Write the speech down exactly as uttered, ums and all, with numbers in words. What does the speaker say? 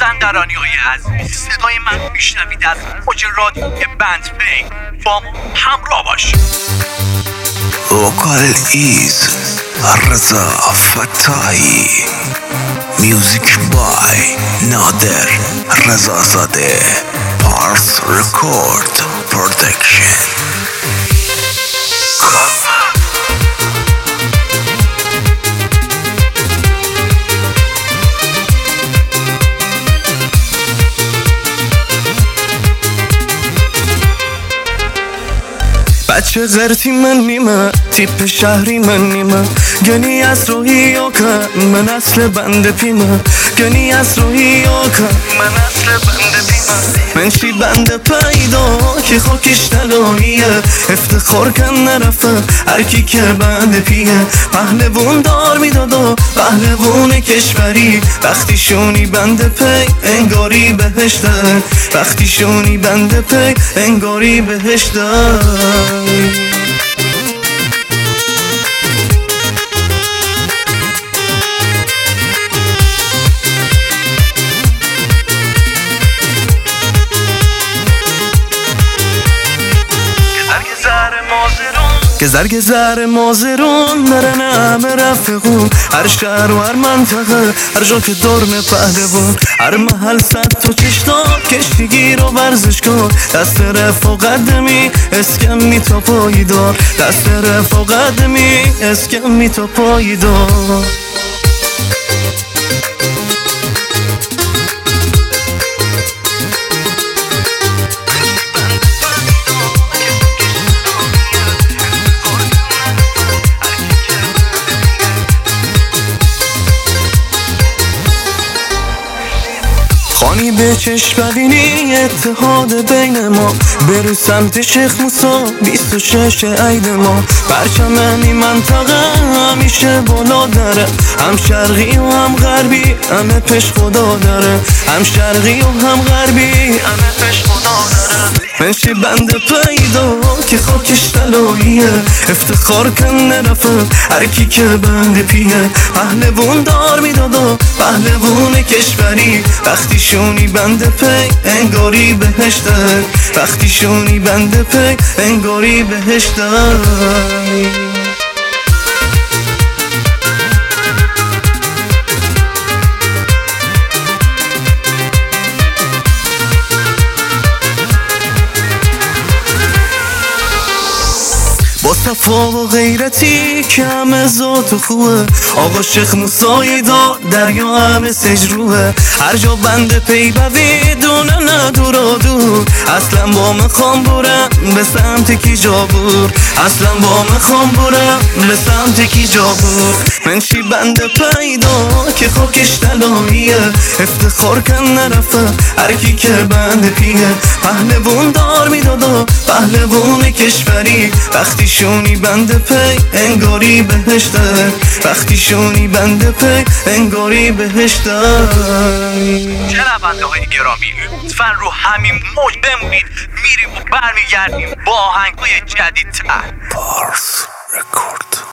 مازندرانی های عزیز، صدای من میشنوید از موج رادیو بند پی. با ما همراه باشید. وکال ایز رضا فتایی، میوزیک بای نادر رضا زاده، پارس رکورد پرودکشن. بچه زرتی من نیمه، تیپ شهری من نیمه، گنی از روحی آکن من اصل بند پیمه، گنی از روحی آکن من اصل بند پیمه. من چی بند پیدا که خاکش تلاییه، افتخار کن نرفه هرکی که بند پیه. پهلوون دار میدادا پهلوون کشوری، وقتی شونی بند پی انگاری بهشته، وقتی شونی بند پی انگاری بهشته. گذر گذر مازرون نرن همه رفقون، هر شهر و هر منطقه هر جا که دارم پهلوون، هر محل صد تو چشتا کشتیگیر و ورزش کن. دست رفا قدمی اسکمی تا پایی دار، دست رفا قدمی اسکمی تا پایی دار. خانی به چشم ببینی اتحاد بین ما، برو سمت شیخ موسی بیست و شش عید ما. پرچم این منطقه همیشه بالا داره، هم شرقی و هم غربی همه پیش خدا داره، هم شرقی و هم غربی همه پیش خدا داره. من چی بند پیدا که خاکش تلاییه، افتخار کن نرفه هرکی که بند پیه. پهلوون دار میدادا پهلوون کشوری، وقتی شونی بند پی انگاری بهشته، وقتی شونی بند پی انگاری بهشته. با صفا و غیرتی که همه ذات و خوه، آقا شیخ موسی دا دریا همه سجروه. هر جا بند پی بوی دونه ندورا دور، اصلا با مخوام برم به سمت کی جابور، اصلا با مخوام برم به سمت کی جابور. من چی بند پیدا که خاکش تلاییه، افتخار کن نرفه هرکی که بند پیه. پهلوون دار میدادا پهلوون کشوری، وقتی شونی بند پی انگاری بهشته، وقتی شونی بند پی انگاری بهشته. شنونده های گرامی، لطفا رو همین موج بمونید، میریم و برمیگردیم با آهنگ‌های جدیدتر. پارس رکورد.